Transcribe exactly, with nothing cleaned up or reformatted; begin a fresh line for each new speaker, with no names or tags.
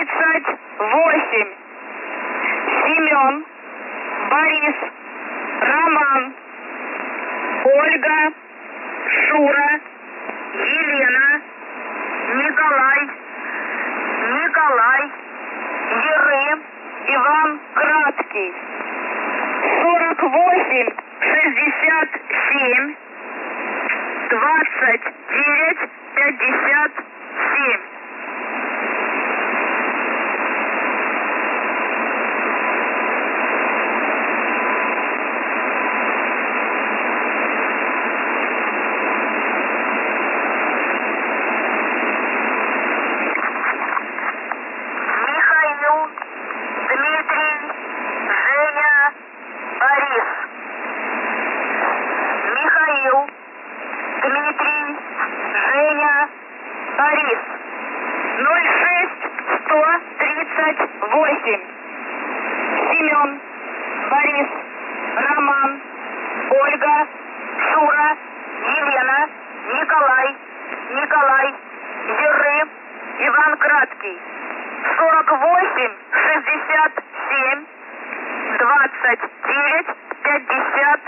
тридцать восемь. Семен, Борис, Роман, Ольга, Шура, Елена, Николай, Николай, Еры, Иван Краткий. сорок восемь, шестьдесят семь, двадцать девять, пятьдесят семь. Михаил, Дмитрий, Женя, Борис. Михаил, Дмитрий, Женя, Борис. ноль шесть сто тридцать восемь. Семен, Борис, Роман, Ольга, Шура, Елена, Николай, Николай, Еры, Иван Краткий. сорок восемь, шестьдесят семь, двадцать девять, пятьдесят